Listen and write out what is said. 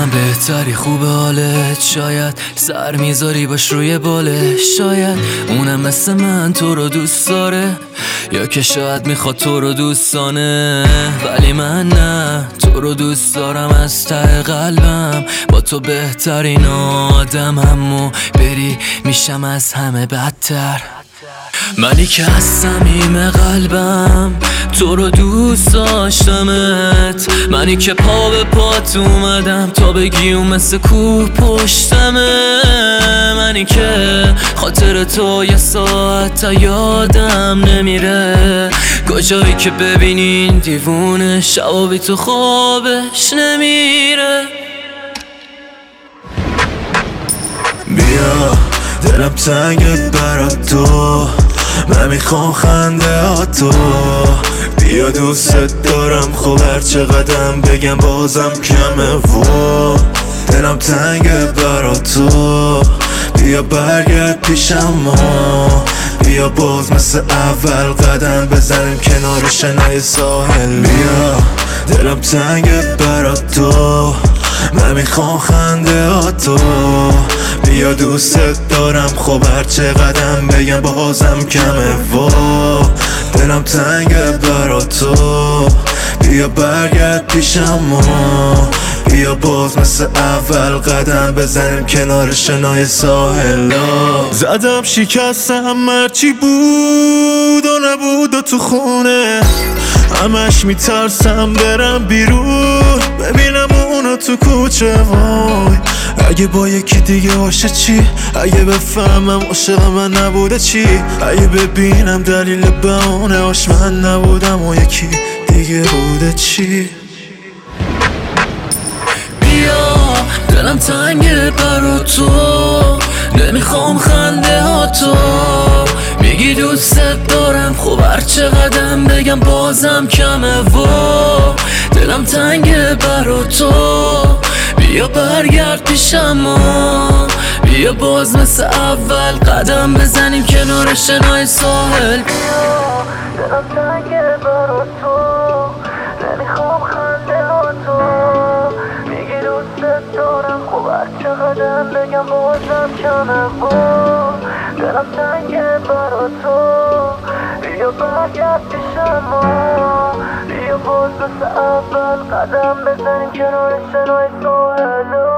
من بهتری، خوب حالت شاید سر میذاری باش روی بالش، شاید اونم مثل من تو رو دوست داره یا که شاید میخواد تو رو دوستانه، ولی من نه، تو رو دوست دارم از ته قلبم، با تو بهترین آدمم و بری میشم از همه بدتر. منی که از صمیم قلبم تو رو دوست داشتمت، منی که پا به پات اومدم تا بگی اون مثل کوه پشتمه، منی که خاطر تو یه ساعت تا یادم نمیره، کجایی که ببینین دیوونه شبا بی تو خوابش نمیره. بیا دلم تنگه برات تو، من میخوام خنده ها تو، بیا دوست دارم خب هرچه قدم بگم بازم کمه و دلم تنگه برات تو، بیا برگرد پیشم بیا باز مثل اول قدم بزنیم کنار شنای ساحل. بیا دلم تنگه برات تو، من میخوام خنده ها تو، بیا دوست دارم خب هرچه قدم بگم بازم کمه و دلم تنگه برات تو، بیا برگرد پیشم بیا باز مثل اول قدم بزنیم کنار شنای ساحل. زدم شکستم هرچی بود و نبود و تو خونه، همش میترسم برم بیرون ببینم اونو تو کوچه. وای اگه با یکی دیگه باشه چی، اگه بفهمم عاشق من نبوده چی، اگه ببینم دلیل بهونه هاش من نبودم و یکی دیگه بوده چی. دلم تنگه برا تو، نمیخوام خنده ها تو، میگی دوست دارم خب هرچه قدم بگم بازم کمه و دلم تنگه برا تو، بیا برگرد پیشم بیا باز مثل اول قدم بزنیم کنار شنای ساحل. دلم تنگه برا تو، نمیخوام خنده ها تو، میگی دوست دارم خب هرچه قدم بگم بازم کمه و دلم تنگه برا تو، بیا برگرد پیشم بیا باز مثل اول قدم بزنیم کنار شنای ساحل.